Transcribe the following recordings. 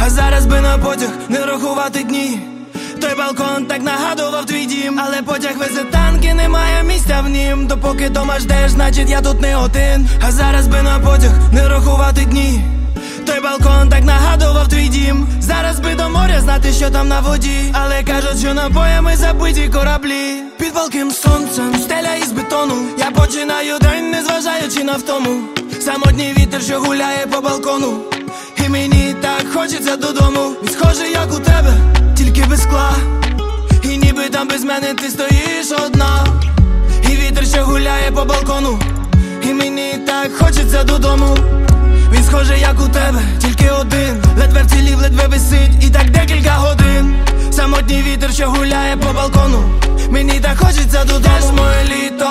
А зараз би на потяг не рахувати дні. Той балкон так нагадував твій дім. Але потяг везе танки, немає місця в нім. Допоки дома ждеш, значить я тут не один. А зараз би на потяг не рахувати дні. Той балкон так нагадував твій дім. Зараз би до моря знати, що там на воді. Але кажуть, що набоями забиті кораблі. Під палким сонцем, стеля із бетону. Я починаю день, не зважаючи на втому. Самотній вітер, що гуляє по балкону. І мені так хочеться додому. Він схожий, як у тебе, тільки без скла. І ніби там без мене ти стоїш одна. І вітер, що гуляє по балкону. І мені так хочеться додому. Він схожий, як у тебе, тільки один. Ледве вцілів, ледве висить, і так декілька годин. Самотній вітер, що гуляє по балкону. Мені так хочеться додому. Де ж моє літо?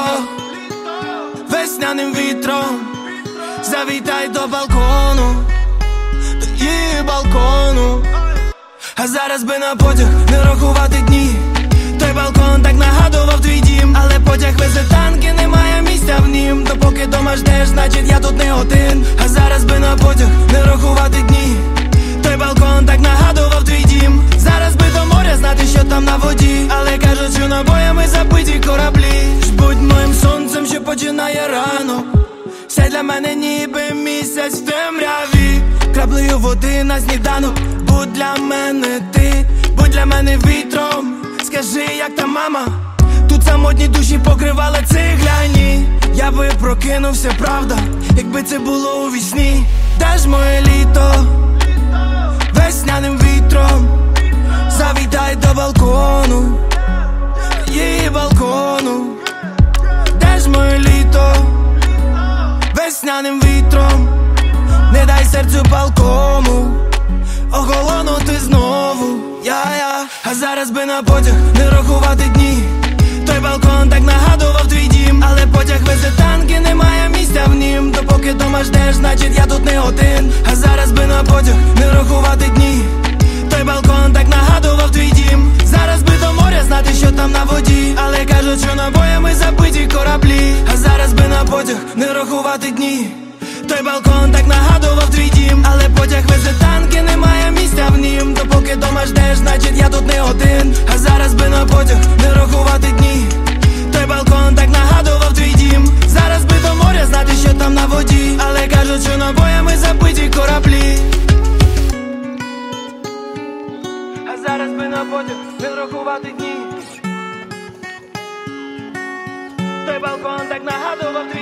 Весняним вітром завітай до балкону, до її балкону. А зараз би на потяг не рахувати дні. Той балкон так нагадував твій дім. Але потяг везе танки, немає місця в нім. Допоки дома ждеш, значить я тут не один. А зараз би на потяг не рахувати дні. Той балкон так нагадував твій дім. Зараз би до моря знати, що там на воді. Але кажуть, що набоями забиті кораблі. Ж будь моїм сонцем, що починає рано. Все для мене ніби місяць в темряві. Краплею води на сніданок. Будь для мене ти, будь для мене вітром. Скажи, як та мама. Тут самотні душі покривали цегляні. Я би прокинувся, правда, якби це було у вісні. Де ж моє літо? Весняним вітром завітай до балкону, її балкону. Де ж моє літо? Весняним вітром не дай серцю палкому охолонути знову. А зараз би на потяг не рахувати дні. Той балкон так нагадував твій дім. Але потяг везе танки, немає місця в нім. Допоки дома ждеш, значить я тут не один. А зараз би на потяг не рахувати дні. Той балкон так нагадував твій дім. Зараз би до моря знати, що там на воді. Але кажуть, що набоями забиті кораблі. А зараз би на потяг не рахувати дні. Той балкон так нагадував твій дім. Але потяг везе танки, немає місця в нім. Допоки дома ждеш, значить я тут не один. А зараз би на потяг не рахувати дні. Той балкон так нагадував твій дім. Зараз би до моря знати, що там на воді. Але кажуть, що набоями забиті кораблі. А зараз би на потяг не рахувати дні. Той балкон так нагадував твій